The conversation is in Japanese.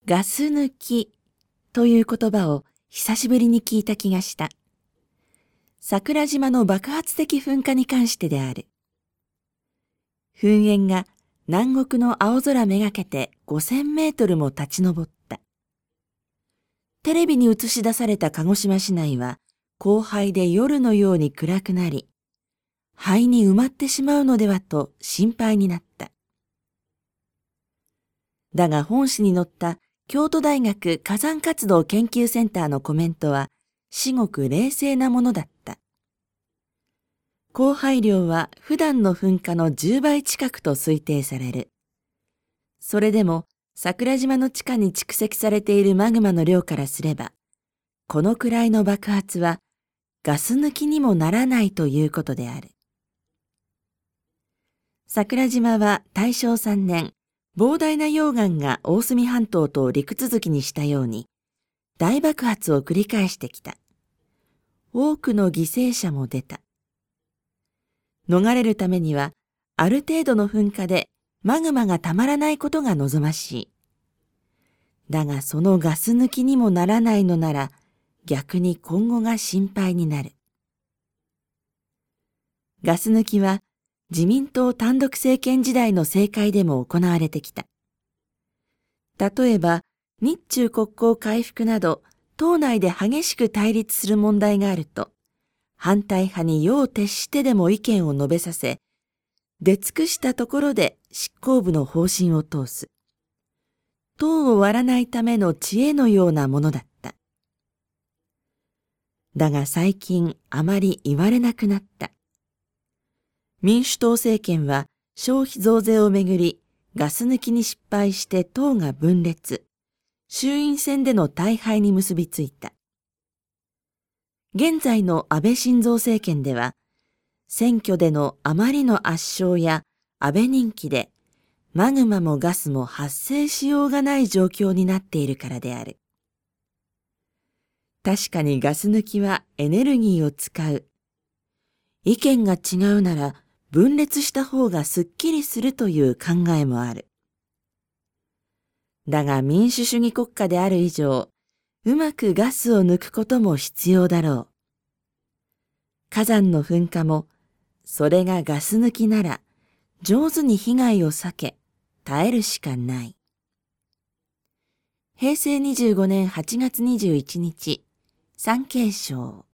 ガス抜きという言葉を久しぶりに聞いた気がした。桜島の爆発的噴火に関してである。噴煙が南国の青空めがけて5000メートルも立ち上った。テレビに映し出された鹿児島市内は荒廃で夜のように暗くなり、灰に埋まってしまうのではと心配になった。だが本誌に載った京都大学火山活動研究センターのコメントは至極冷静なものだった。降灰量は普段の噴火の10倍近くと推定される。それでも桜島の地下に蓄積されているマグマの量からすれば、このくらいの爆発はガス抜きにもならないということである。桜島は大正3年、膨大な溶岩が大隅半島と陸続きにしたように、大爆発を繰り返してきた。多くの犠牲者も出た。逃れるためには、ある程度の噴火でマグマがたまらないことが望ましい。だがそのガス抜きにもならないのなら、逆に今後が心配になる。ガス抜きは自民党単独政権時代の政界でも行われてきた。例えば、日中国交回復など、党内で激しく対立する問題があると、反対派に夜を徹してでも意見を述べさせ、出尽くしたところで執行部の方針を通す。党を割らないための知恵のようなものだった。だが最近あまり言われなくなった。民主党政権は消費増税をめぐりガス抜きに失敗して党が分裂、衆院選での大敗に結びついた。現在の安倍晋三政権では、選挙でのあまりの圧勝や安倍人気で、マグマもガスも発生しようがない状況になっているからである。確かにガス抜きはエネルギーを使う。意見が違うなら分裂した方がすっきりするという考えもある。だが民主主義国家である以上、うまくガスを抜くことも必要だろう。火山の噴火も、それがガス抜きなら、上手に被害を避け、耐えるしかない。平成25年8月21日、産経省。